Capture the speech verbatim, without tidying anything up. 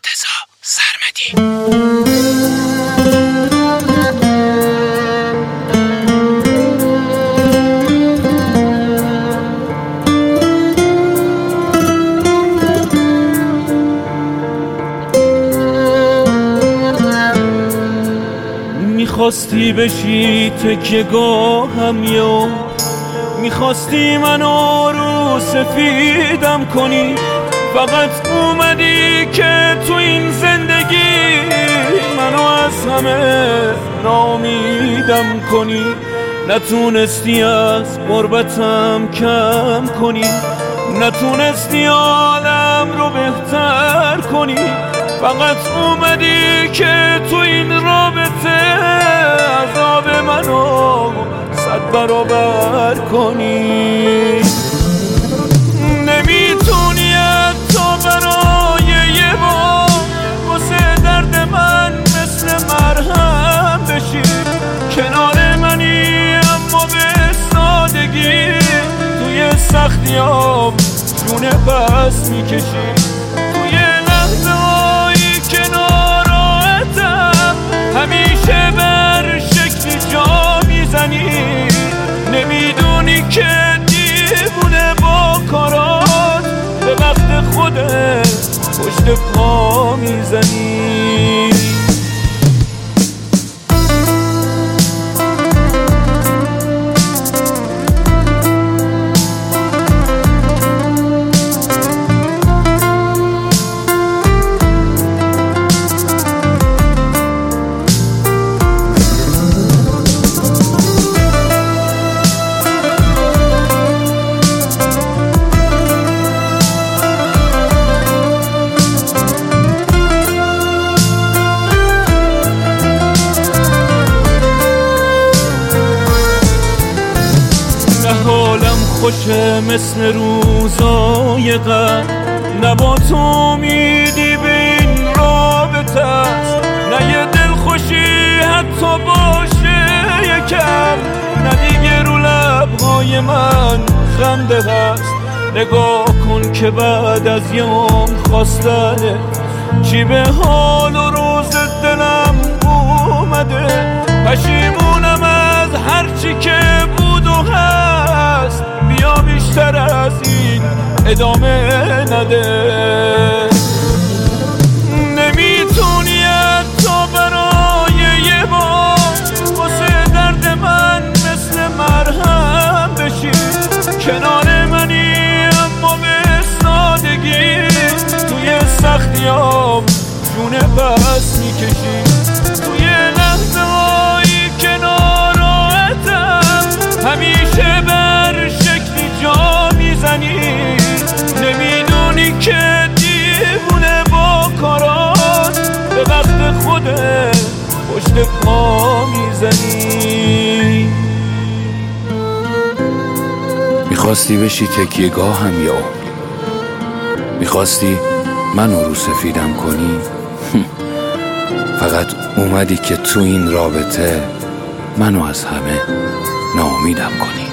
مرتضی سرمدی. میخواستی بشی تکیه گاهم یا میخواستی منو رو سفیدم کنی، فقط اومدی که تو این زندگی منو از همه ناامیدم کنی. نتونستی از غربتم کم کنی، نتونستی عالم رو بهتر کنی، فقط اومدی که تو این رابطه عذاب منو صد برابر کنی. نمیتونی حتی برای یه بار واسه درد من مثل مرهم بشی، کنار منی اما به سادگی توی سختیام جونه بس میکشی. توی لحظه هایی که ناراحتم همیشه بر شکلی جا میزنی، نمیدونی که دیوونه با کارات به وقت خودت پشت پا میزنی. حالم خوشه مثل روزای قبل، نه با تو امیدی به این رابطه است، نه یه دل خوشی حتی باشه یکم، نه دیگه رو لبهای من خنده هست. نگاه کن که بعد از یه عمر خواستنه چی به حال و روز دلم اومده. پشیمونم از هرچی که بود و هست، بیا بیشتر از این ادامه نده. نمیتونی حتی برای یه بار واسه درد من مثل مرهم بشی، کنار منی اما به سادگی توی سختیام جونه بس میکشی. توی لحظه هایی که ناراحتم همیشه بر شکلی جا میزنی، نمیدونی که دیوونه با کارات به وقت خودت پشت پا میزنی. میخواستی بشی تکیه گاهم یا میخواستی منو رو سفیدم کنی، فقط اومدی که تو این رابطه منو از همه ناامیدم کنی.